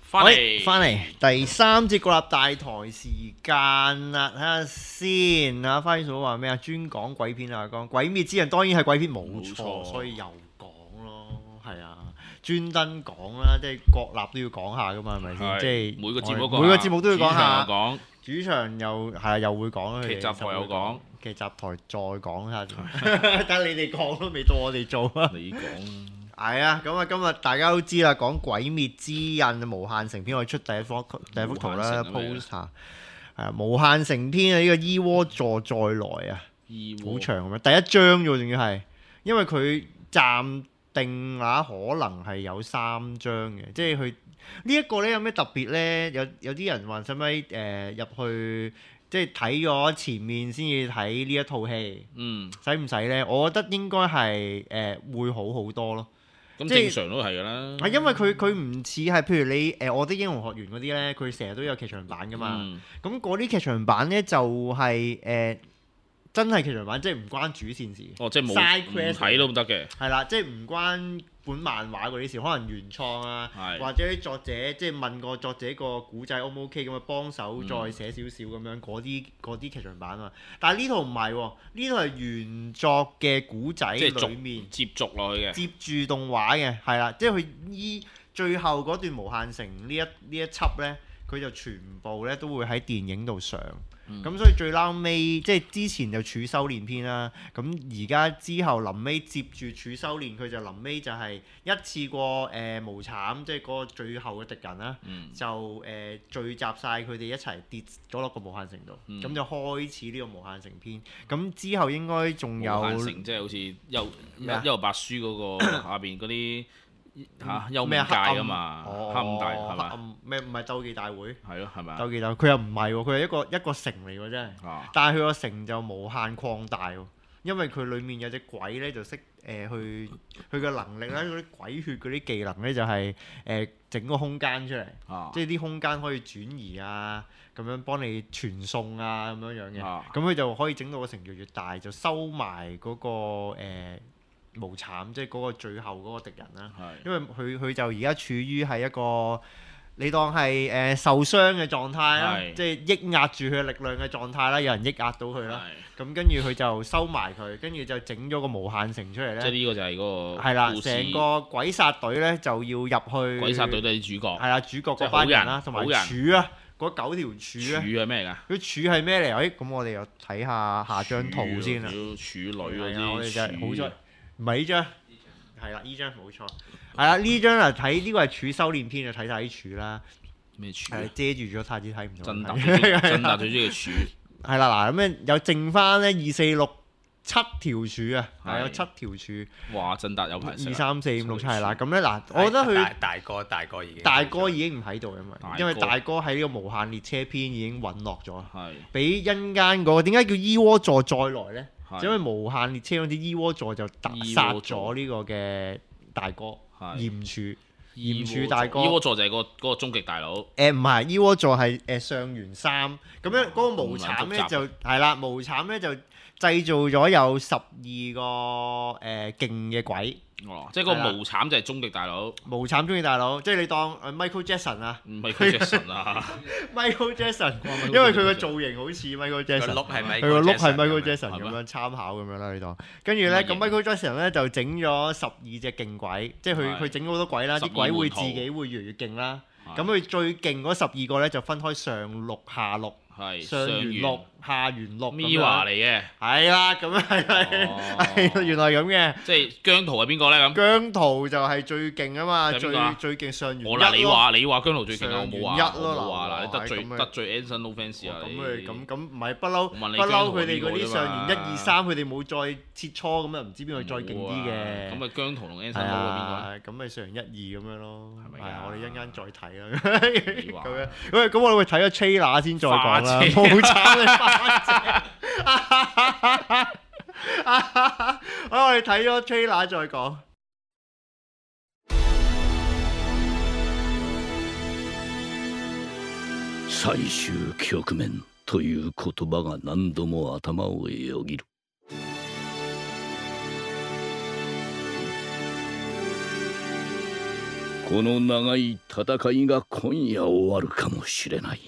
翻嚟第3節國立大台時間啦，睇下先啊。花嫂話咩啊？專講鬼片啊，講鬼滅之刃當然係鬼片冇錯，所以又講咯，係啊，專登講啦，即係國立都要講下噶嘛，係咪先？即係每個節目都要講下。 講主場又係又會講啦， 劇集台有講， 劇集台再講下，等你哋講都未到我哋做啊。 你講係啊，咁啊，今日大家都知啦，講《鬼滅之刃》無限城篇，我哋出第一幅圖啦 ，poster 係啊，無限城篇啊，呢個猗窩座再來啊，好長咁樣，第一章啫喎，仲要係，因為佢暫定可能係有3章嘅，即係佢呢一個咧有咩特別咧？有啲人話使唔使入去？即係睇咗前面先至睇呢一套戲，使唔使咧？我覺得應該係會好好多咯。 咁正常都係㗎啦。 係因為佢唔似係譬如你我的英雄學園嗰啲咧，佢成日都有劇場版㗎嘛。咁嗰啲劇場版咧就係真係劇場版，即係唔關主線事。 哦，即係冇睇都得嘅。 係啦，即係唔關本漫畫嗰啲事，可能原創啊，或者啲作者即係問個作者個古仔 O 唔 OK 咁啊，幫手再寫少少咁樣嗰啲劇場版啊。但係呢套唔係喎，呢套係原作嘅古仔裡面接續落去嘅， 接住動畫嘅，係啦，即係佢依最後嗰段無限城呢一輯咧，佢就全部咧都會喺電影度上。咁所以最撈尾，即係之前就處修練篇啦。咁而家之後臨尾接住處修練，佢就臨尾就係一次過無慘，即係嗰個最後嘅敵人啦，就聚集晒佢哋一齊跌咗落個無限城度，咁就開始呢個無限城篇。咁之後應該仲有無限城，即係好似幽遊白書嗰個下邊嗰啲。幽冥界啊嘛，黑暗大係嘛？ 咩唔係鬥技大會？ 係咯，係咪啊？ 鬥技大會佢又唔係喎，佢係一個城嚟喎，真係。但係佢個城就無限擴大喎，因為佢裡面有隻鬼咧，就識佢嘅能力咧，嗰啲鬼血嗰啲技能咧，就係整個空間出嚟，即係啲空間可以轉移啊，咁樣幫你傳送啊，咁樣樣嘅。咁佢就可以整到個城越大，就收埋嗰個無慘，即係嗰個最後嗰個敵人啦。因為佢就而家處於係一個你當係受傷嘅狀態啦，即係抑壓住佢嘅力量嘅狀態啦，有人抑壓到佢啦。咁跟住佢就收埋佢，跟住就整咗個無限城出嚟咧。 即係呢個就係嗰個係啦，成個鬼殺隊咧就要入去。 鬼殺隊都係主角。 係啦，主角嗰班人啦，同埋柱啊，嗰9條柱咧。 柱係咩嚟㗎？ 佢柱係咩嚟？咁我哋又睇下張圖先啦。 柱女嗰啲。 我哋就係好在。唔係呢張，係啦，呢張冇錯，係啦，呢張啊睇呢個係處修練篇，就睇晒啲柱啦。 咩柱？ 係遮住咗太子睇唔到。 真達最中意嘅柱。 係啦，嗱咁有剩翻咧2、4、6、7條柱啊，係有7條柱。 哇！真達有排 2、3、4、5、6、7係啦，咁咧嗱，我覺得佢大哥已經唔喺度，因為大哥喺呢個無限列車篇已經隕落咗。係。俾陰間嗰個點解叫猗窩座再來咧？因為無限列車嗰啲猗窩座就殺咗呢個嘅大哥炎柱大哥。 猗窩座就係嗰個終極大佬。 唔係猗窩座係上元3咁樣，嗰個無慘咧就係啦，無慘咧就製造咗有12個勁嘅鬼。 即係個無慘就係終極大佬。 無慘終極大佬，即係你當Michael Jackson 啊。 Michael Jackson 啊。 Michael Jackson，因為佢個造型好似 Michael Jackson，佢個碌係 Michael Jackson 咁樣參考咁樣啦，你當。跟住咧，咁 Michael Jackson 咧就整咗12隻勁鬼，即係佢整好多鬼啦，啲鬼會自己會越嚟越勁啦。咁佢最勁嗰12個咧就分開上6下6。上元6下元6 Mirror 嚟嘅。 係啦，咁樣係原來咁嘅。 即係姜濤係邊個咧？咁姜濤就係最勁啊嘛，最勁上元1咯。 你話姜濤最勁啊？我冇話。 1咯嗱，你得罪 Anson No fans 啊？ 咁唔係不嬲佢哋嗰啲上元1、2、3，佢哋冇再切磋咁啊，唔知邊個再勁啲嘅。 咁啊，姜濤同 Anson No 邊個？ 咁咪上元1、2咁樣咯。係咪啊？我哋一陣間再睇啦。咁我哋會睇咗 trailer 先再講啦。冇慘嘅花姐。好，我哋睇咗 trailer 再講。 最終局面という言葉が何度も頭をよぎる。 この長い戦いが今夜終わるかもしれない。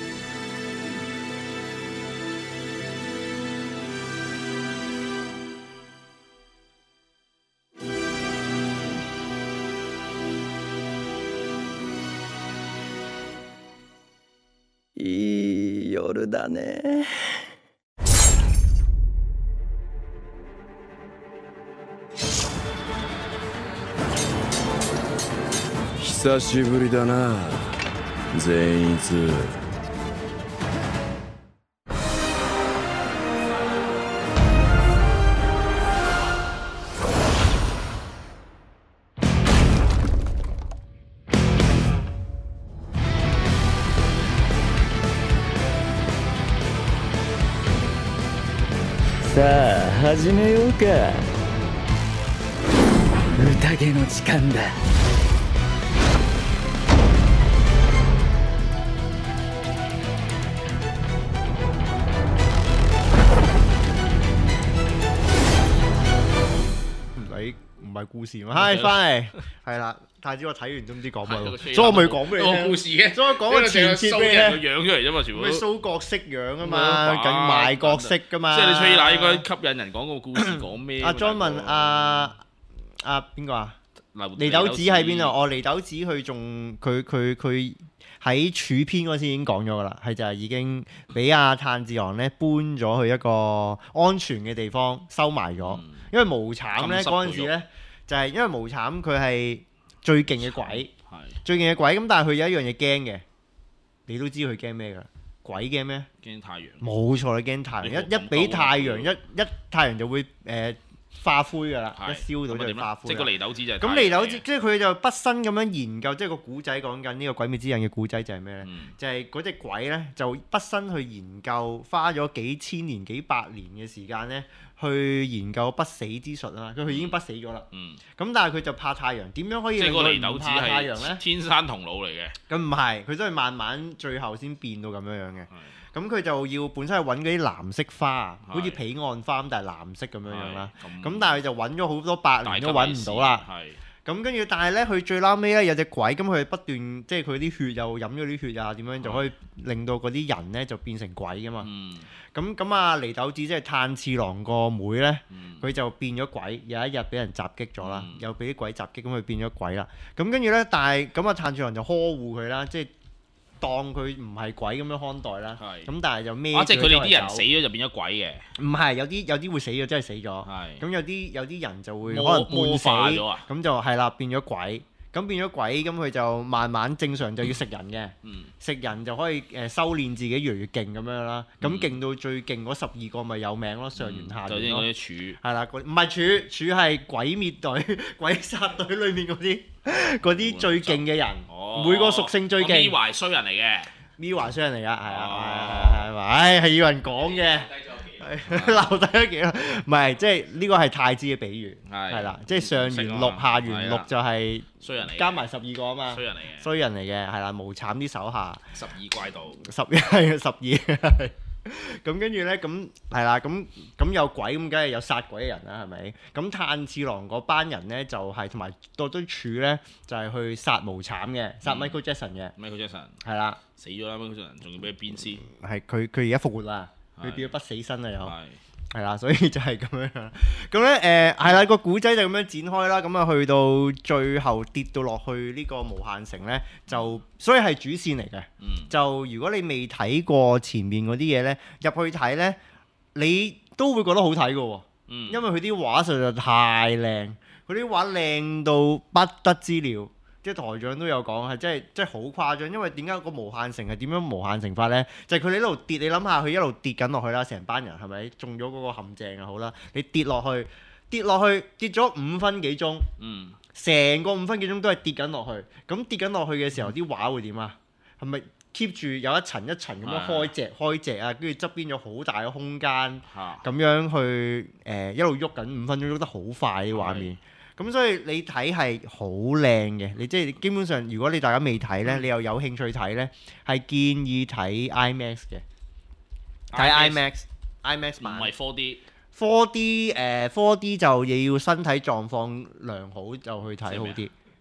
いい夜だね。久しぶりだな、善逸。さあ始めようか。宴の時間だ。 唔係故事嘛，係翻嚟，係啦。太子我睇完都唔知講乜，所以我咪講俾你聽故事嘅， 所以我講個前設俾你聽。樣出嚟啫嘛，全部。 咩蘇角色樣啊嘛，緊賣角色噶嘛。 即係你吹奶應該吸引人講個故事講咩？ 阿莊問邊個啊？禰豆子喺邊度？哦，禰豆子佢仲佢喺柱篇嗰時已經講咗噶啦，係就係已經俾阿炭治郎咧搬咗去一個安全嘅地方收埋咗。因為無慘咧嗰陣時咧，就係因為無慘佢係最勁嘅鬼，最勁嘅鬼咁，但係佢有一樣嘢驚嘅，你都知佢驚咩㗎？鬼驚咩？ 驚太陽。冇錯，你驚太陽，一俾太陽一太陽就會化灰㗎啦，一燒到就化灰。 即係個禰豆子就係。 咁禰豆子即係佢就畢生咁樣研究，即係個古仔講緊呢個鬼滅之刃嘅古仔就係咩咧？就係嗰隻鬼咧就畢生去研究，花咗幾千年幾百年嘅時間咧。去研究不死之術啊嘛，佢已經不死咗啦。咁但係佢就怕太陽，點樣可以令佢唔怕太陽咧？ 天生同老嚟嘅。 咁唔係，佢都係慢慢最後先變到咁樣樣嘅。咁佢就要本身係揾嗰啲藍色花，好似彼岸花咁，但係藍色咁樣樣啦。咁但係佢就揾咗好多百年都揾唔到啦。咁跟住，但係咧，佢最撈尾咧有隻鬼，咁佢不斷即係佢啲血又飲咗啲血啊，點樣就可以令到嗰啲人咧就變成鬼噶嘛？咁啊，禰豆子即係炭治郎個妹咧，佢就變咗鬼，有一日俾人襲擊咗啦，又俾啲鬼襲擊，咁佢變咗鬼啦。咁跟住咧，但係咁啊，炭治郎就呵護佢啦，即係當佢唔係鬼咁樣看待啦。咁但係就孭。 即係佢哋啲人死咗就變咗鬼嘅。唔係，有啲會死咗，真係死咗。咁有啲人就會可能半死，咁就係啦，變咗鬼。咁變咗鬼，咁佢就慢慢正常就要食人嘅，食人就可以修練自己越嚟越勁咁樣啦。咁勁到最勁嗰12個咪有名咯，上元下元咯。 就啲嗰啲柱。係啦，唔係柱係鬼滅隊、鬼殺隊裏面嗰啲最勁嘅人，每個屬性最勁。 咪懷衰人嚟嘅， 咪懷衰人嚟㗎，係啊，係要人講嘅。留低咗幾多？唔係，即係呢個係太子嘅比喻，係啦，即係上元6下元6就係衰人嚟， 加埋12個啊嘛，衰人嚟嘅，係啦，無慘啲手下 12怪盜 ，12咁跟住咧，咁係啦，咁有鬼咁，梗係有殺鬼嘅人啦，係咪？咁炭治郎嗰班人咧就係同埋多堆柱咧，就係去殺無慘嘅，殺 Michael Jackson 嘅 ，Michael Jackson 係啦， 死咗啦 ，Michael Jackson 仲要俾佢鞭屍， 係佢而家復活啦。佢變咗不死身啦，又係啦，所以就係咁樣樣。咁咧係啦，個古仔就咁樣展開啦。咁啊去到最後跌到落去呢個無限城咧，就所以係主線嚟嘅。就如果你未睇過前面嗰啲嘢咧，入去睇咧，你都會覺得好睇嘅喎。因為佢啲畫實在太靚，佢啲畫靚到不得之了。即係台長都有講，係真係好誇張。因為點解個無限城係點樣無限城法咧？就係佢哋一路跌，你諗下佢一路跌緊落去啦，成班人係咪中咗嗰個陷阱啊？好啦，你跌落去跌咗5分幾鐘，成個5分幾鐘都係跌緊落去。咁跌緊落去嘅時候，啲畫會點啊？係咪 keep 住有一層一層咁樣開隻啊？跟住側邊有好大嘅空間，咁樣去一路喐緊5分鐘，喐得好快啲畫面。咁所以你睇係好靚嘅，你即係基本上，如果你大家未睇咧，你又有興趣睇咧，係建議睇 IMAX 嘅，睇 IMAX 版。唔係 4D 就要身體狀況良好就去睇好啲，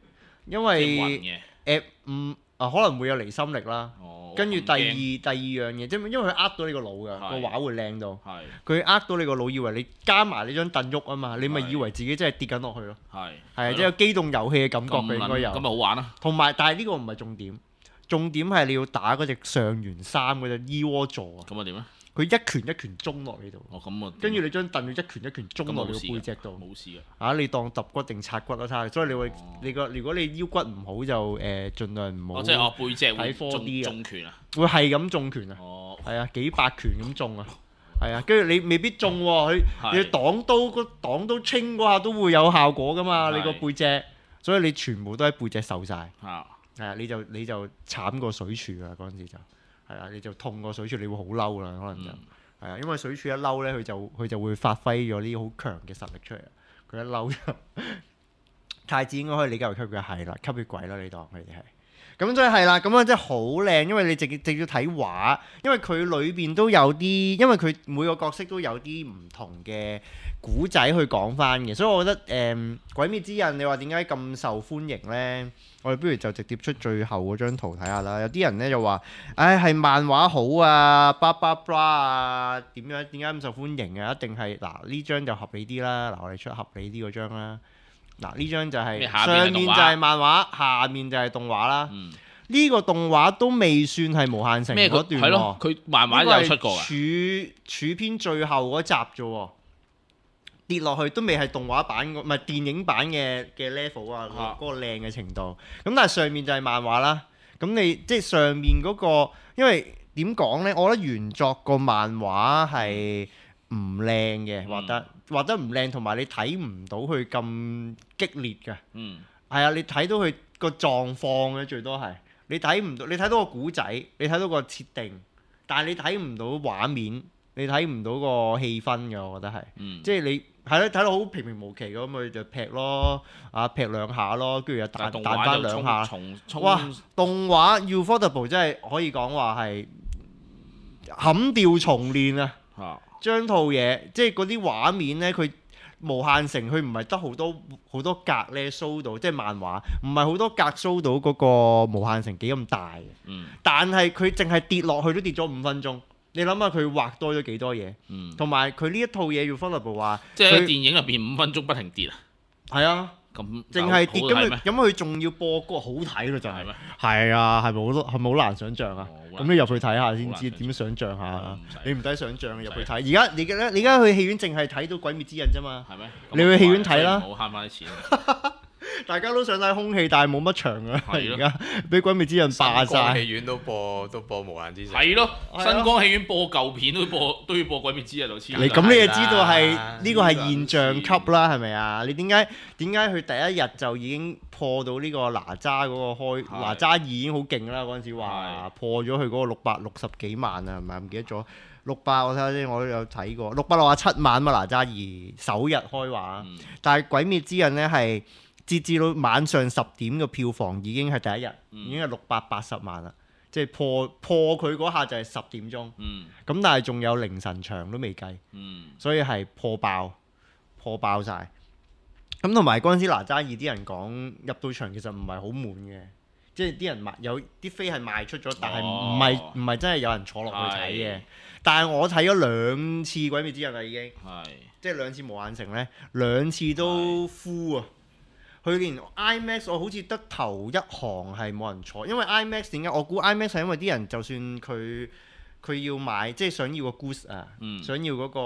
因為可能會有離心力啦。跟住第二樣嘢，即係因為佢呃到你個腦㗎，個畫會靚到。佢呃到你個腦，以為你加埋你張凳喐啊嘛，你咪以為自己真係跌緊落去咯。係啊，即係有機動遊戲嘅感覺嘅應該有。 咁咪好玩啦。 同埋，但係呢個唔係重點，重點係你要打嗰隻上元三嗰隻猗窩座啊。 咁啊點咧？ 佢一拳一拳中落你度。 咁啊。 跟住你張凳要一拳一拳中落你個背脊度。 冇事㗎。 你當揼骨定拆骨啦，睇。所以如果你腰骨唔好就盡量唔好。 即係我背脊會中拳啊。 會係咁中拳啊。係啊，幾百拳咁中啊。係啊，跟住你未必中喎，你擋刀清嗰下都會有效果㗎嘛，你個背脊。所以你全部都喺背脊受晒。係啊，你就慘過水柱啊！嗰陣時就係啊，你就痛過水柱，你會好嬲啦，可能就係啊，因為水柱一嬲咧，佢就會發揮咗啲好強嘅實力出嚟。佢一嬲就太子應該可以理解為吸血鬼係啦，吸血鬼啦，你當佢哋係咁，所以係啦，咁樣真係好靚，因為你直接睇畫，因為佢裏邊都有啲，因為佢每個角色都有啲唔同嘅古仔去講翻嘅，所以我覺得鬼滅之刃你話點解咁受歡迎呢？我哋不如就直接出最後嗰張圖睇下啦。有啲人咧就話，係漫畫好啊，blah blah blah啊，點解咁受歡迎啊？一定係嗱呢張就合理啲啦。嗱，我哋出合理啲嗰張啦。嗱，呢張就係上面就係漫畫，下面就係動畫啦。呢個動畫都未算係無限城嗰段喎。係咯， 佢漫畫有出過㗎。柱篇最後嗰集啫喎。跌落去都未係動畫版唔係電影版嘅 level 啊，嗰個靚嘅程度。咁但係上面就係漫畫啦。咁你即係上面嗰個，因為點講呢？我覺得原作個漫畫係唔靚嘅，畫得唔靚，同埋你睇唔到佢咁激烈嘅。係啊，你睇到佢個狀況嘅最多係，你睇唔到，你睇到個古仔，你睇到個設定，但係你睇唔到畫面，你睇唔到個氣氛嘅，我覺得係。即係你。係咯，睇到好平平無奇咁，咪就劈咯，劈兩下咯，跟住又彈翻兩下。哇！動畫 Ufotable 真係可以講話係砍掉重練啊！將套嘢即係嗰啲畫面咧，佢無限城佢唔係得好多格咧 show 到，即係漫畫唔係好多格 show 到嗰個無限城幾咁大嘅。但係佢淨係跌落去都跌咗5分鐘。你諗下佢畫多咗幾多嘢，同埋佢呢一套嘢要 Ufotable 話， 即係喺電影入邊5分鐘不停跌啊！ 係啊，咁淨係跌咁佢仲要播歌好睇咯，就係咩？係啊，係咪好難想像啊？咁你入去睇下先知點樣想像下。你唔使想像入去睇。而家你而家去戲院淨係睇到《鬼滅之刃》啫嘛。係咩？你去戲院睇啦。 唔好慳翻啲錢。 大家都想睇空氣，但係冇乜場啊！而家俾鬼滅之刃霸晒。 戲院都播無限之城。 係咯，新光戲院播舊片都要播鬼滅之刃，黐。 咁你就知道係呢個係現象級啦，係咪啊？你點解佢第一日就已經破到呢個哪吒嗰個哪吒2已經好勁啦？嗰陣時話破咗佢嗰個660幾萬啊，係咪唔記得咗？600我睇下先，我都有睇過667萬嘛，哪吒2首日開畫，但係鬼滅之刃呢係。截至到晚上10點嘅票房已經係第一日，已經係680萬啦，即係破佢嗰下就係10點鐘，咁但係仲有凌晨場都未計，所以係破爆晒。咁同埋嗰陣時哪吒2啲人講入到場其實唔係好滿嘅，即係啲人有啲飛係賣出咗，但係唔係真係有人坐落去睇嘅。但係我睇咗2次鬼滅之刃啦已經，即係2次無限城呢，2次都 full 啊！佢連 IMAX 我好似得頭一行係冇人坐，因為 IMAX 點解？我估 IMAX 係因為啲人就算佢要買，即係想要個 goods 啊，想要嗰個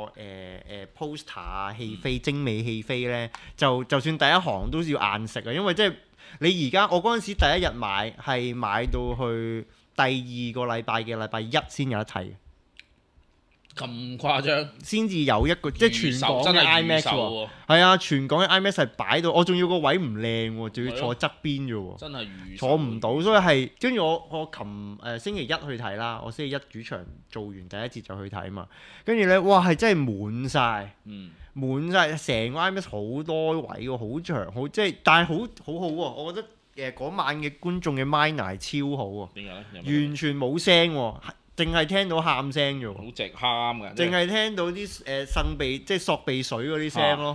poster 啊戲飛精美戲飛咧，就算第一行都要硬食啊，因為即係你而家我嗰陣時第一日買係買到去第2個禮拜嘅禮拜1先有得睇。 咁誇張，先至有一個即係全港嘅 IMAX 喎，係啊，全港嘅 IMAX 係擺到，我仲要個位唔靚喎，仲要坐側邊啫喎， 真係坐唔到，所以係跟住我星期一去睇啦，我星期一主場做完第一節就去睇嘛，跟住咧哇係真係滿晒，滿晒成個 IMAX 好多位喎，好長好即係，但係好好喎，我覺得嗰晚嘅觀眾嘅 mind 超好喎，點解咧？完全冇聲喎。淨係聽到喊聲啫喎， 好直喊㗎， 淨係聽到啲擤鼻即係索鼻水嗰啲聲咯，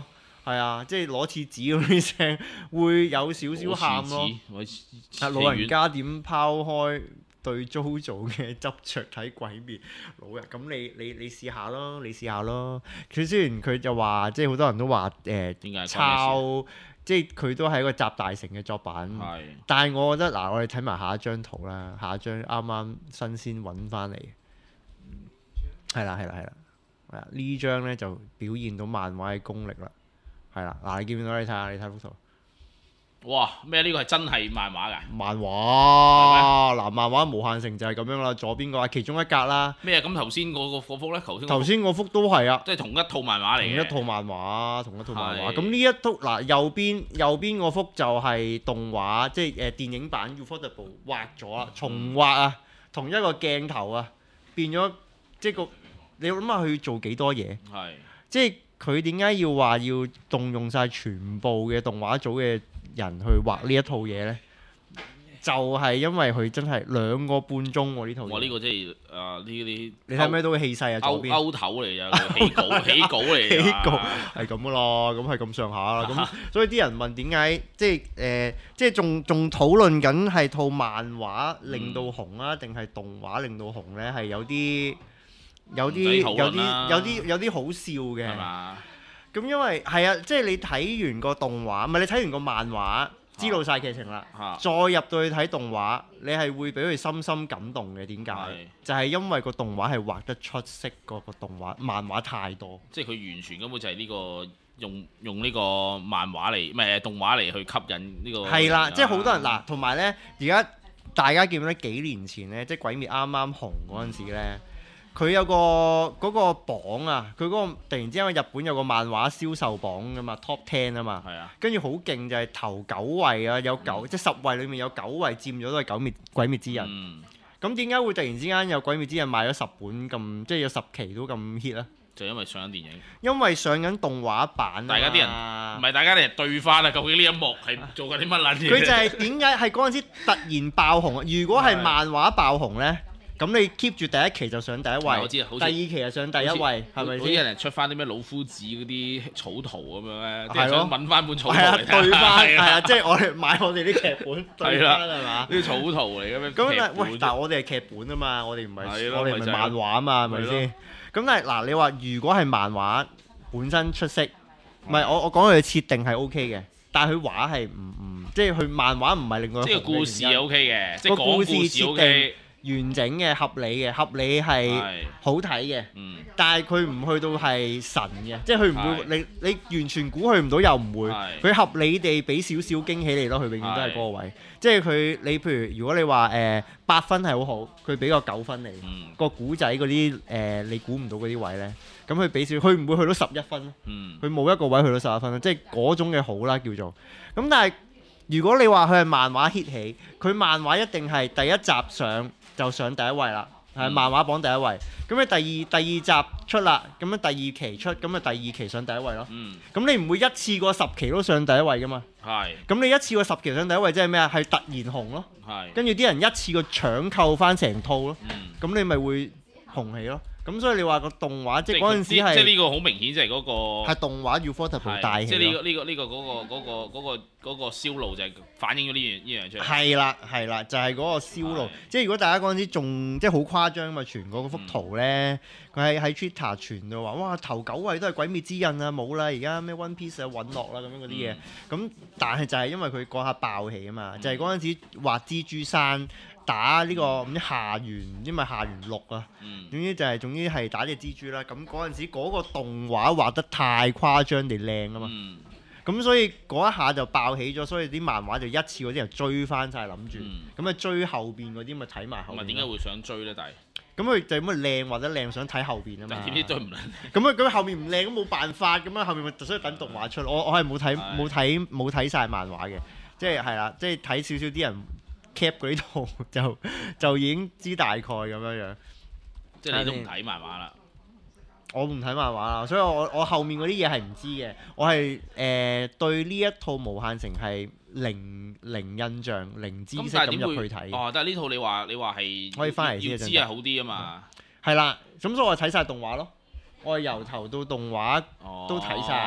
係啊，即係攞廁紙嗰啲聲會有少少喊咯。老人家點拋開對 JoJo 嘅執着睇鬼滅老人？咁你試下咯，你試下咯。佢雖然佢就話，即係好多人都話抄，即係佢都係一個集大成嘅作品。但係我覺得嗱，我哋睇埋下一張圖啦，下一張啱啱新鮮揾翻嚟。係啦，呢張咧就表現到漫畫嘅功力啦。係啦，嗱，你見唔見到？你睇幅圖。 哇！咩？呢個係真係漫畫㗎？ 漫畫嗱，漫畫無限城就係咁樣啦。左邊個其中一格啦。 咩？咁頭先嗰幅咧？ 頭先嗰幅都係啊， 即係同一套漫畫嚟嘅。 同一套漫畫。咁呢一幅嗱，右邊嗰幅就係動畫，即係電影版 Ufotable 畫咗啦，重畫啊，同一個鏡頭啊，變咗即係你諗下佢做幾多嘢？即係佢點解要話要動用晒全部嘅動畫組嘅人去畫呢一套嘢呢？就係因為佢真係2個半鐘喎呢套嘢。 哇！呢個即係呢啲你睇唔睇到嘅氣勢啊？左邊勾頭嚟㗎，起稿嚟㗎。起稿係咁噶啦，咁係咁上下啦。咁所以啲人問點解即係仲討論緊係套漫畫令到紅啊，定係動畫令到紅呢？係有啲好笑嘅。係嘛？咁因為係啊，即係你睇完個動畫，唔係你睇完個漫畫，知道晒劇情啦，再入到去睇動畫，你係會俾佢深深感動嘅。點解？就係因為個動畫係畫得出色過個動畫漫畫太多。 即係佢完全根本就係呢個用呢個漫畫嚟，唔係動畫嚟去吸引呢個。係啦， 即係好多人嗱，同埋呢，而家大家見到幾年前呢，即係鬼滅啱啱紅嗰陣時呢。佢有嗰個榜啊，佢嗰個突然之間日本有個漫畫銷售榜噶嘛 ，Top 10啊嘛，跟住好勁就係頭9位啊，有即係10位裡面有9位佔咗都係鬼滅之刃。咁點解會突然之間有鬼滅之刃賣咗10本咁，即係有10期都咁 hit 啊？ 就因為上緊電影， 因為上緊動畫版大家啲人唔係大家啲人對翻啊，究竟呢一幕係做緊啲乜撚嘢？ 佢就係點解係嗰陣時突然爆紅啊？如果係漫畫爆紅呢？咁你 keep 住第一期就上第一位， 我知第二期就上第一位，係咪先？ 好似有人出翻啲咩老夫子嗰啲草圖咁樣咧，啲人想揾翻本草圖嚟對翻，係啊，即係我哋買我哋啲劇本對翻係嘛？ 啲草圖嚟嘅咩？ 咁但係我哋係劇本啊嘛，我哋唔係漫畫啊嘛，係咪先？咁但係嗱，你話如果係漫畫本身出色，唔係我講佢嘅設定係 OK 嘅，但係佢畫係唔即係佢漫畫唔係令到即係故事係 OK 嘅，即係講故事設定。 完整嘅合理係好睇嘅，但係佢唔去到係神嘅，即係佢唔會你完全估佢唔到又唔會，佢合理地俾少少驚喜你咯，佢永遠都係嗰個位，即係你譬如如果你話8分係好好，佢俾個9分你，個古仔嗰啲你估唔到嗰啲位呢，咁佢俾少，佢唔會去到11分咯，佢冇一個位去到11分咯，即係嗰種嘅好啦叫做，咁但係如果你話佢係漫畫 hit 起，佢漫畫一定係第一集就上第一位啦，係漫畫榜第一位。咁你第二集出啦，咁樣第二期出，咁啊第二期上第一位咯。咁你唔會一次過10期都上第一位噶嘛？咁你一次過10期上第一位即係咩啊？係突然紅咯。跟住啲人一次過搶購翻成套咯。咁你咪會紅起咯。咁所以你話個動畫即係嗰陣時係， 即係呢個好明顯就係嗰個係動畫 Ufotable 大起咯。 即係呢個嗰個銷路就係反映咗呢樣出嚟。 係啦，就係嗰個銷路。即係如果大家嗰陣時仲即係好誇張嘛，傳嗰幅圖咧，佢喺 Twitter 傳到話，哇頭9位都係鬼滅之刃啊，冇啦，而家咩 One Piece 啊隕落啦咁樣嗰啲嘢。咁但係就係因為佢嗰下爆起啊嘛，就係嗰陣時畫蜘蛛山。打呢個唔知下元，因為下元6啊，總之係打隻蜘蛛啦。咁嗰陣時嗰個動畫畫得太誇張地靚啊嘛，咁所以嗰一下就爆起咗，所以啲漫畫就一次嗰啲人追翻晒，諗住，咁啊追後邊嗰啲咪睇埋後邊。 點解會想追咧？但係咁佢就咁啊靚或者靚想睇後邊啊嘛。 點知追唔靚？ 咁後面唔靚咁冇辦法咁啊，後面咪就需要等動畫出。我係冇睇晒漫畫嘅，即係係啦，即係睇少少啲人。cap 嗰啲圖就已經知大概咁樣， 即係你都唔睇漫畫啦。 我唔睇漫畫啦，所以我後面嗰啲嘢係唔知嘅。我係對呢一套無限城係零印象、零知識咁入去睇。 但係呢套你話係可以翻嚟先， 要知係好啲啊嘛。 係啦，咁所以我睇晒動畫咯。我係由頭到動畫都睇晒，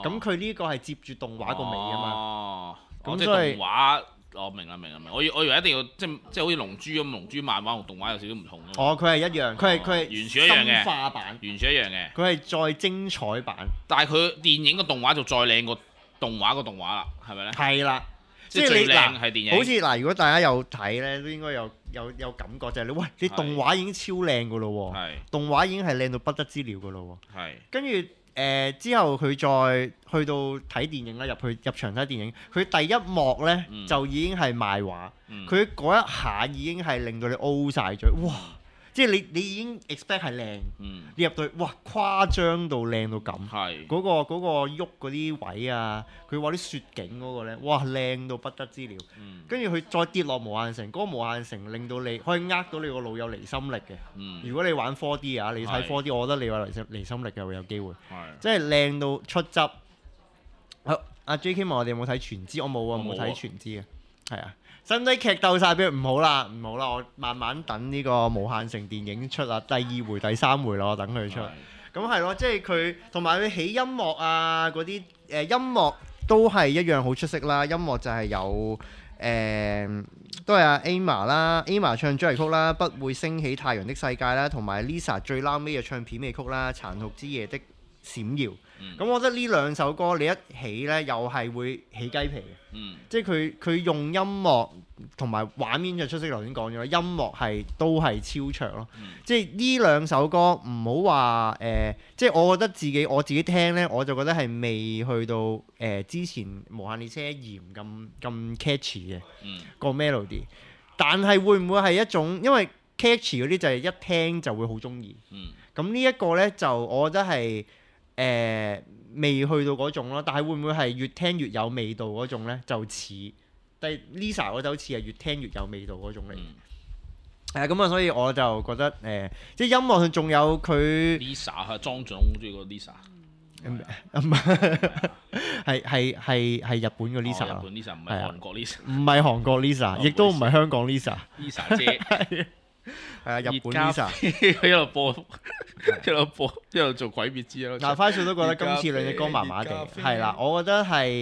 咁佢呢個係接住動畫個尾啊嘛。 哦， 咁即係動畫。我明啦，我以為一定要即係好似龍珠咁，龍珠漫畫同動畫有少少唔同咯。 哦，佢係一樣，佢係完全一樣嘅深化版， 完全一樣嘅。 佢係再精彩版， 但係佢電影個動畫就再靚過動畫個動畫啦，係咪咧？ 係啦， 即係最靚係電影。 好似嗱，如果大家有睇咧，都應該有感覺就係你動畫已經超靚噶咯喎，動畫已經係靚到不得之了噶咯喎。係。跟住之後佢再去到睇電影啦，入場睇電影，佢第一幕咧就已經係賣畫，佢嗰一下已經係令到你 O 曬嘴，哇！即係你已經 expect 係靚，你入到去哇誇張到靚到咁，嗰個喐嗰啲位啊，佢話啲雪景嗰個咧，哇靚到不得之了。跟住佢再跌落無限城，嗰個無限城令到你可以呃到你個腦有離心力嘅。如果你玩 4D 啊，你睇 4D，我覺得你有離心力嘅會有機會，即係靚到出汁。好，阿 JK 問我哋有冇睇全知，我冇啊，冇睇全知嘅，係啊。使唔使劇鬥晒俾佢？唔好啦，我慢慢等呢個無限城電影出啦，第2回、第3回啦，我等佢出。咁係咯，即係佢同埋佢起音樂啊嗰啲音樂都係一樣好出色啦。音樂就係有都係阿 Ama 啦 ，Ama 唱主題曲啦，不會升起太陽的世界啦，同埋 Lisa 最撈尾嘅唱片尾曲啦，殘酷之夜的閃耀。咁我覺得呢兩首歌你一起呢，又係會起雞皮嘅。即係佢用音樂同埋畫面就出色。頭先講咗，音樂都係超卓咯。即係呢兩首歌唔好話即係我覺得我自己聽呢，我就覺得係未去到之前無限列車嫌咁 catchy 嘅個 melody。但係會唔會係一種因為 catchy 嗰啲就係一聽就會好中意。咁呢一個呢，就我覺得係未去到嗰種咯，但係會唔會係越聽越有味道嗰種呢？就似，但係 Lisa 嗰首似係越聽越有味道嗰種嚟。咁啊，所以我就覺得即係音樂上仲有佢 Lisa 係莊總中意個 Lisa， 係日本個 Lisa， 日本 Lisa 唔係韓國 Lisa， 唔係韓國 Lisa，亦都唔係香港 Lisa 姐。 係啊，日本 Lisa 一路播一路做鬼滅之咯。 嗱，花少都覺得今次兩隻歌麻麻地，係啦，我覺得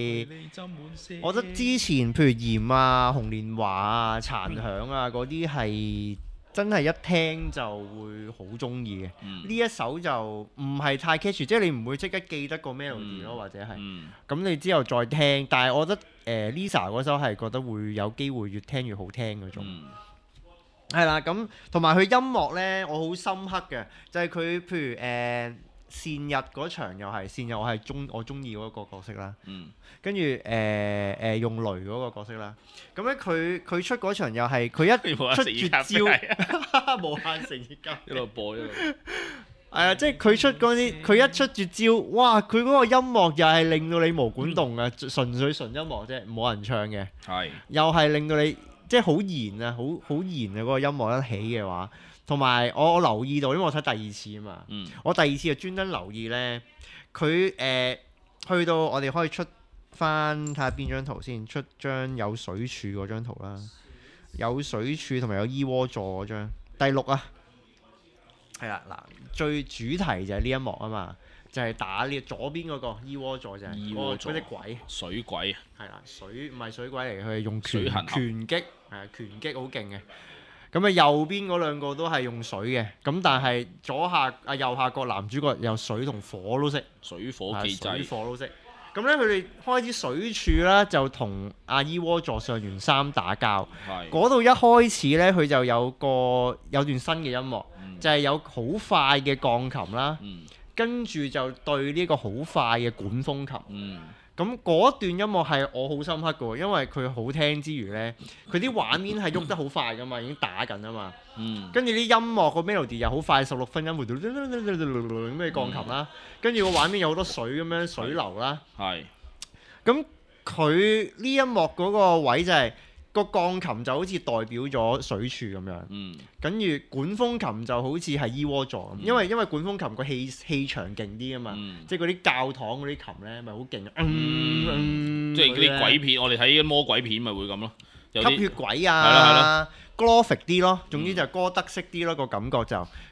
之前譬如鹽啊、紅蓮華啊、殘響啊嗰啲係真係一聽就會好中意嘅。呢一首就唔係太 catchy，即係你唔會即刻記得個 melody 咯，或者係咁你之後再聽。但係我覺得Lisa 嗰首係覺得會有機會越聽越好聽嗰種。係啦，咁同埋佢音樂呢，我好深刻嘅，就係佢譬如善日嗰場又係善日，我中意嗰個角色啦。跟住用雷嗰個角色啦。咁咧佢出嗰場又係佢一出絕招，無限城熱交一路播一路。 係啊，即係佢出嗰啲，佢一出絕招，哇！佢嗰個音樂又係令到你毛管動啊，純粹純音樂啫，冇人唱嘅。係。又係令到你。即係好燃啊，好燃啊！嗰個音樂一起嘅話，同埋我留意到，因為我睇第二次啊嘛。我第二次就專登留意呢，佢去到我哋可以出翻睇下邊張圖先，出張有水柱嗰張圖啦，有水柱同埋有猗窩座嗰張，第6啊，係啦嗱，最主題就係呢一幕啊嘛。就係打呢左邊嗰個猗窩座就係嗰隻鬼水鬼啊， 係啦，水唔係水鬼嚟嘅，佢係用拳擊，係啊，拳擊好勁嘅。咁啊右邊嗰兩個都係用水嘅，咁但係右下角男主角有水同火都識， 水火既濟， 水火都識。咁咧佢哋開始水柱啦，就同阿猗窩座上完3打交。嗰度一開始咧，佢就有段新嘅音樂，就係有好快嘅鋼琴啦。跟住就對呢個好快嘅管風琴，咁嗰段音樂係我好深刻嘅喎，因為佢好聽之餘呢，佢啲畫面係喐得好快噶嘛，已經打緊啊嘛，跟住啲音樂個 melody 又好快，16分音符咁嘅鋼琴啦，跟住個畫面有好多水咁樣水流啦，咁佢呢一幕嗰個位就係。個鋼琴就好似代表咗水柱咁樣，跟住管風琴就好似係猗窩座咁，因為管風琴個氣場勁啲啊嘛，即係嗰啲教堂嗰啲琴咧咪好勁， 即係嗰啲鬼片，我哋睇魔鬼片咪會咁咯， 吸血鬼啊，Gothic 啲咯，總之就係哥德式啲咯個感覺就咁。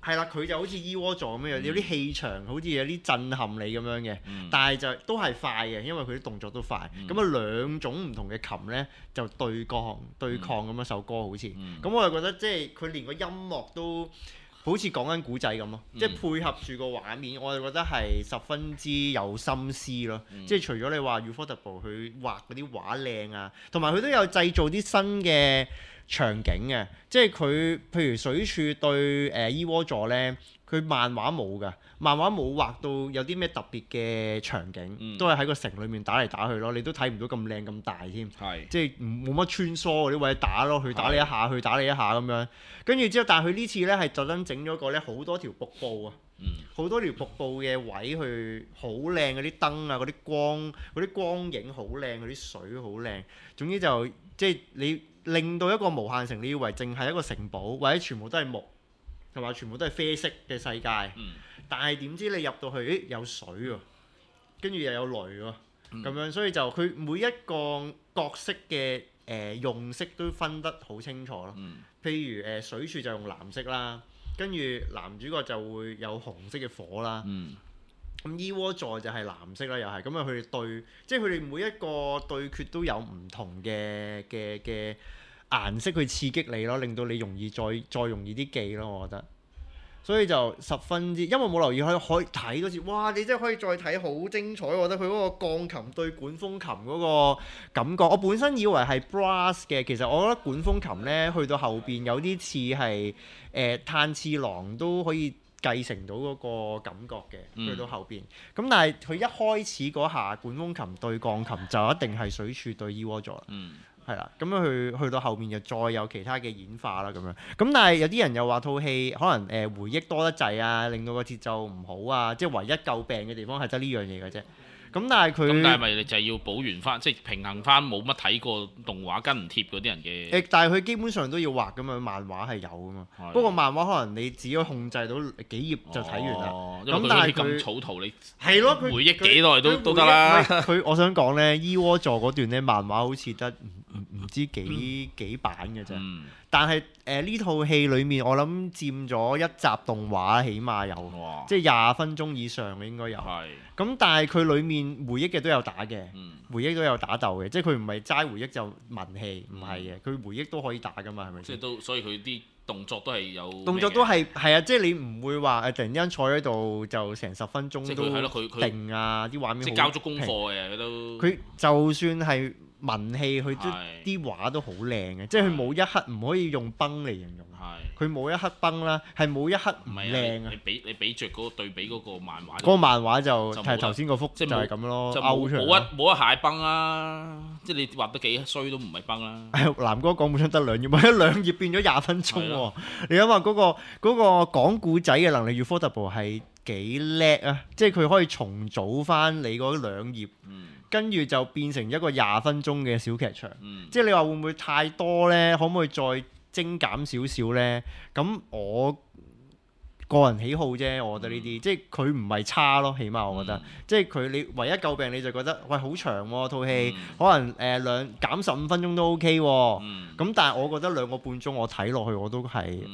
係啦，佢就好似猗窩座咁樣，有啲氣場，好似有啲震撼你咁樣嘅。但係就都係快嘅，因為佢啲動作都快。咁啊兩種唔同嘅琴咧就對抗咁樣首歌好似。咁我就覺得即係佢連個音樂都好似講緊古仔咁咯，即係配合住個畫面，我就覺得係十分之有心思咯。即係除咗你話 Ufotable 佢畫嗰啲畫靚啊，同埋佢都有製造啲新嘅場景嘅，即係佢譬如水柱對猗窩座咧，佢漫畫冇㗎，漫畫冇畫到有啲咩特別嘅場景，都係喺個城裡面打嚟打去咯，你都睇唔到咁靚咁大添，即係冇乜穿梭嗰啲位打咯，佢打你一下，佢打你一下咁樣，跟住之後，但係佢呢次咧係特登整咗個咧好多條瀑布啊，好多條瀑布嘅位去好靚嗰啲燈啊，嗰啲光影好靚，嗰啲水好靚，總之就即係你令到一個無限城，你以為淨係一個城堡，或者全部都係木，同埋全部都係啡色嘅世界，但係點知你入到去，有水喎，跟住又有雷喎，咁樣，所以就佢每一個角色嘅用色都分得好清楚咯。譬如水柱就用藍色啦，跟住男主角就會有紅色嘅火啦。咁猗窩座就係藍色啦，又係咁啊！佢哋對，即係佢哋每一個對決都有唔同嘅顏色去刺激你咯，令到你容易再容易啲記咯，我覺得。所以就十分之，因為冇留意可以睇多次，哇！你真係可以再睇，好精彩！我覺得佢嗰個鋼琴對管風琴嗰個感覺，我本身以為係 brass 嘅，其實我覺得管風琴咧去到後邊有啲似係炭治郎都可以繼承到嗰個感覺嘅，去到後邊。咁但係佢一開始嗰下管風琴對鋼琴就一定係水柱對猗窩座啦。係啦，咁樣去到後面就再有其他嘅演化啦，咁樣。咁但係有啲人又話套戲可能回憶多得滯啊，令到個節奏唔好啊，即係唯一詬病嘅地方係得呢樣嘢嘅啫。咁但係佢， 但係咪就係要補完翻，即係平衡翻冇乜睇過動畫跟唔貼嗰啲人嘅？ 但係佢基本上都要畫噶嘛，漫畫係有噶嘛。不過漫畫可能你只可以控制到幾頁就睇完啦。咁但係佢咁草圖，你係咯，佢回憶幾耐都得啦。 我想講咧，猗窩座嗰段咧，漫畫好似得唔知幾版嘅啫。但係呢套戲裡面，我諗佔咗一集動畫，起碼有即係20分鐘以上嘅應該有。咁但係佢裡面回憶嘅都有打嘅，回憶都有打鬥嘅，即係佢唔係齋回憶就文戲，唔係嘅，佢回憶都可以打噶嘛，係咪先？ 即係都，所以佢啲動作都係有。 動作都係啊，即係你唔會話突然間坐喺度就成10分鐘都定啊，啲畫面即係交足功課嘅佢都。 佢就算係文戲，佢都啲畫都好靚嘅，即係佢冇一刻唔可以用崩嚟形容。佢冇一刻崩啦，係冇一刻唔靚啊！ 你比著嗰個對比嗰個漫畫。 嗰個漫畫就係頭先嗰幅就係咁咯，勾出嚟。 冇一下崩啦，即係你畫得幾衰都唔係崩啦。 南哥講本身得2頁，一2頁變咗20分鐘喎。你諗下嗰個講故仔嘅能力，Ufotable係幾叻啊！即係佢可以重組翻你嗰2頁。跟住就變成一個20分鐘嘅小劇場，即係你話會唔會太多呢？可唔可以再精減少少呢？咁我個人喜好啫，我覺得呢啲，即係佢唔係差咯，起碼我覺得，即係佢你唯一詬病你就覺得，喂好長喎套戲，可能減15分鐘都 OK 喎，咁但係我覺得2個半鐘我睇落去我都係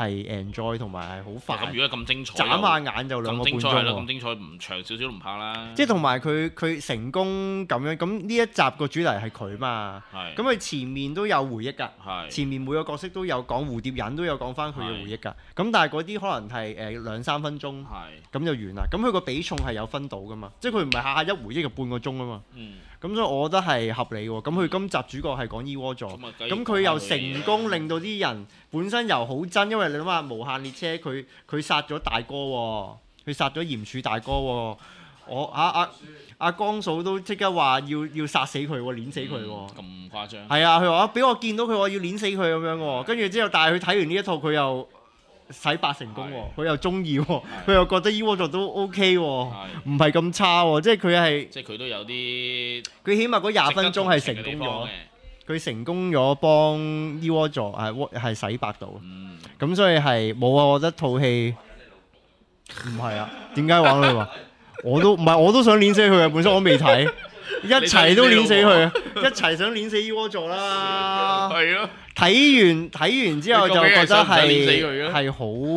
enjoy 同埋係好快。 咁如果咁精彩， 眨下眼就2個半鐘喎。 咁精彩唔長少少都唔怕啦。 即係同埋佢成功咁樣，咁呢一集個主題係佢嘛，咁佢前面都有回憶㗎，前面每個角色都有講，蝴蝶忍都有講翻佢嘅回憶㗎，咁但係嗰啲可能係2-3分鐘，咁就完啦。咁佢個比重係有分到㗎嘛，即係佢唔係下下一回憶就半個鐘啊嘛。咁所以我覺得係合理喎。咁佢今集主角係講猗窩座，咁佢又成功令到啲人本身又好憎，因為你諗下無限列車佢殺咗大哥喎，佢殺咗嚴柱大哥喎。我阿江嫂都即刻話要殺死佢喎，碾死佢喎。 咁誇張？係啊，佢話俾我見到佢，我要碾死佢咁樣喎。跟住之後，但係佢睇完呢一套，佢又洗白成功喎，佢又中意喎，佢又覺得猗窩座都 OK 喎，唔係咁差喎，即係佢係。即係佢都有啲。佢起碼嗰20分鐘係成功咗，佢成功咗幫猗窩座係洗白到。咁所以係冇啊，我覺得套戲唔係啊，點解玩佢話？我都想碾死佢啊！本身我未睇，一齊都碾死佢啊！一齊想碾死猗窩座啦！係啊！睇完之後就覺得係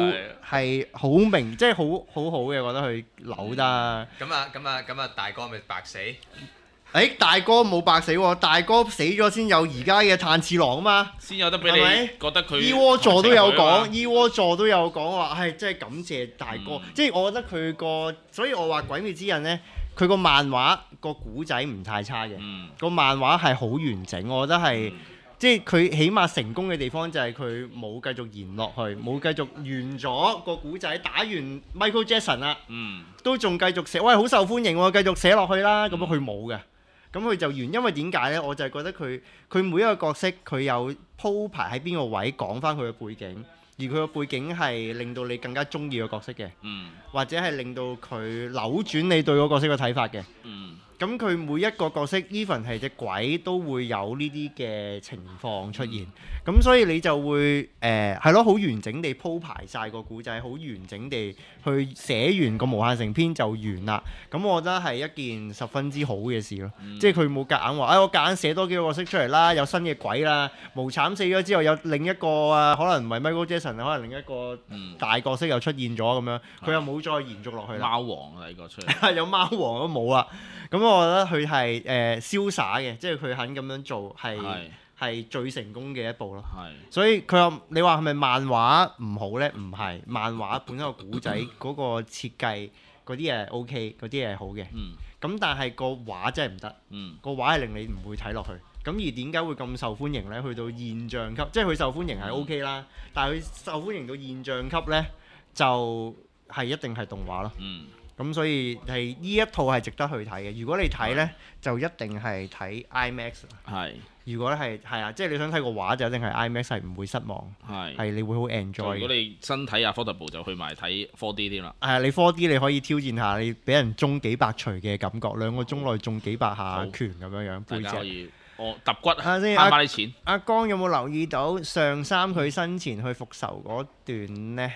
係好明，即係好好嘅，我覺得佢扭得。 咁啊，大哥咪白死？ 大哥冇白死喎，大哥死咗先有而家嘅炭治郎啊嘛， 先有得俾你覺得佢。 伊窩座都有講，伊窩座都有講話，係真係感謝大哥。即係我覺得佢個，所以我話《鬼滅之刃》呢，佢個漫畫個古仔唔太差嘅，個漫畫係好完整，我覺得係。即係佢起碼成功嘅地方就係佢冇繼續延落去，冇繼續完咗個古仔，打完 Michael Jackson 啦，都仲繼續寫，喂好受歡迎喎，繼續寫落去啦。咁佢冇嘅，咁佢就完，因為點解呢？我就係覺得佢每一個角色佢有鋪排喺邊個位講翻佢嘅背景，而佢嘅背景係令到你更加中意個角色嘅，或者係令到佢扭轉你對個角色嘅睇法嘅。咁佢每一個角色 even 係隻鬼都會有呢啲嘅情況出現，咁所以你就會係咯，好完整地鋪排晒個故仔，好完整地去寫完個無限城篇就完啦。咁我覺得係一件十分之好嘅事咯，即係佢冇夾硬話，我夾硬寫多幾個角色出嚟啦，有新嘅鬼啦，無慘死咗之後有另一個啊，可能唔係 Michael Jackson，可能另一個大角色又出現咗咁樣，佢又冇再延續落去啦。 貓王第二個出嚟， 有貓王都冇啦。咁我覺得佢係瀟灑嘅，即係佢肯咁樣做係最成功嘅一步咯。所以佢話你話係咪漫畫唔好呢？唔係，漫畫本身個古仔嗰個設計嗰啲係 OK，嗰啲係好嘅。咁但係個畫真係唔得，個畫係令你唔會睇落去。咁而點解會咁受歡迎呢？去到現象級，即係佢受歡迎係 OK 啦，但係佢受歡迎到現象級呢，就係一定係動畫咯。咁所以係呢一套係值得去睇嘅。如果你睇呢，就一定係睇 IMAX。如果係啊，即係你想睇個畫就一定係 IMAX，係唔會失望。係你會好 enjoy。 如果你身體affordable就去埋睇 4D 添啦。係啊， 你 4D 你可以挑戰下，你俾人中幾百錘嘅感覺，2個鐘內中幾百下拳咁樣背脊。大家可以揼骨慳翻啲錢。阿江有冇留意到上三佢生前去復仇嗰段呢？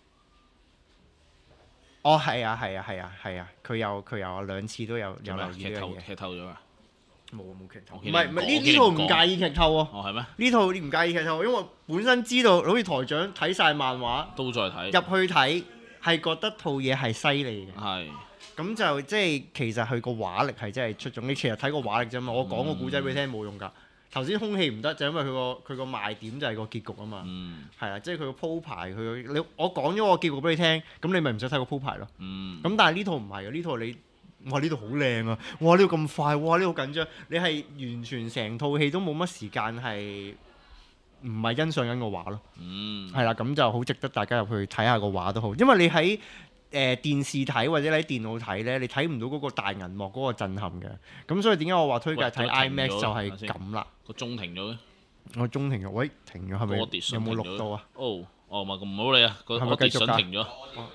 係啊，佢有2次都有留意呢樣嘢。 劇透咗啊？ 冇劇透。唔係呢套唔介意劇透喎。 係咩？ 呢套你唔介意劇透，因為我本身知道，好似台長睇晒漫畫， 都再睇入去睇，係覺得套嘢係犀利嘅。 係。 咁就即係其實佢個畫力係真係出眾。你其實睇個畫力啫嘛，我講個故仔俾你聽冇用㗎。頭先空氣唔得，就因為佢個賣點就係個結局啊嘛，係啊，即係佢個鋪排，我講咗個結局俾你聽，咁你咪唔使睇個鋪排咯。咁但係呢套唔係嘅，呢套呢度好靚啊，哇呢度咁快，哇呢度好緊張，你係完全成套戲都冇乜時間係唔係欣賞緊個畫咯。係啦，咁就好值得大家入去睇下個畫都好，因為你喺電視睇或者你喺電腦睇呢，你睇唔到嗰個大銀幕嗰個震撼嘅。咁所以點解我話推介睇 IMAX 就係咁啦。 個鐘停咗嘅， 我鐘停咗，喂停咗係咪？有冇錄到啊？ 咪咁唔好理啊，個電信停咗。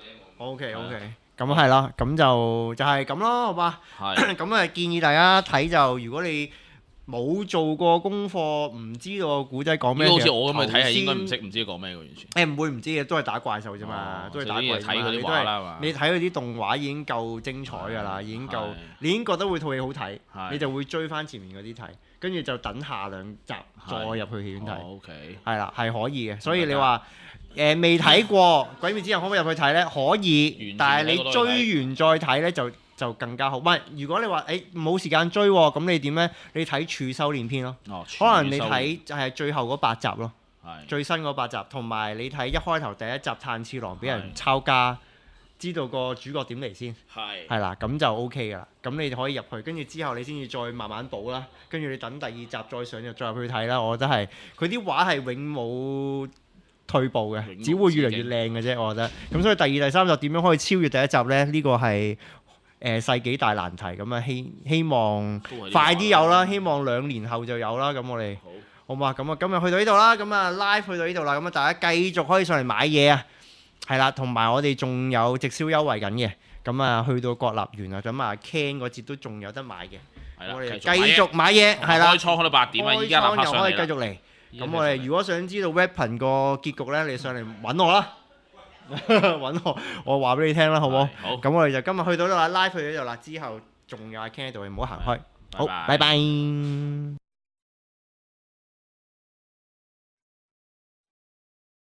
OK，咁係啦，咁就係咁咯，好嘛？咁啊建議大家睇就，如果你冇做過功課，唔知道個古仔講咩嘅， 好似我咁去睇係應該唔知講咩嘅完全。 唔會唔知嘅，都係打怪獸啫嘛，都係打怪獸。 睇嗰啲畫啦嘛。 你睇嗰啲動畫已經夠精彩㗎啦，已經夠，你已經覺得會套戲好睇，你就會追翻前面嗰啲睇，跟住就等下2集再入去戲院睇。 OK。係啦，係可以嘅，所以你話未睇過《鬼滅之刃》可唔可以入去睇呢？可以，但係你追完再睇呢就更加好。唔係，如果你話冇時間追喎，咁你點呢？你睇《柱修煉篇》咯，可能你睇就係最後嗰8集咯，最新嗰8集，同埋你睇一開頭第1集炭治郎俾人抄家，知道個主角點嚟先，係啦，咁就 OK 㗎啦。咁你可以入去，跟住之後你先至再慢慢補啦，跟住你等第2集再上就再入去睇啦。我覺得係佢啲畫係永冇退步嘅，只會越嚟越靚嘅啫。我覺得咁，所以第2、第3集點樣可以超越第1集呢？呢個係世紀大難題。咁啊希望快啲有啦，希望2年後就有啦。咁我哋好嘛？咁啊今日去到呢度啦，咁啊 live 去到呢度啦，咁啊大家繼續可以上嚟買嘢啊，係啦，同埋我哋仲有直銷優惠緊嘅。咁啊去到國立園啊，咁啊 Can 嗰節都仲有得買嘅。我哋繼續買嘢，係啦， 開倉開到8點啊，依家立刻上嚟啦。 又可以繼續嚟。咁我哋如果想知道 Weapon 個結局呢，你上嚟揾我啦，揾我話俾你聽啦，好唔好？好。咁我哋就今日去到呢度啦，live去到呢度啦，之後仲有阿 Ken 喺度，你唔好行開。好，拜拜。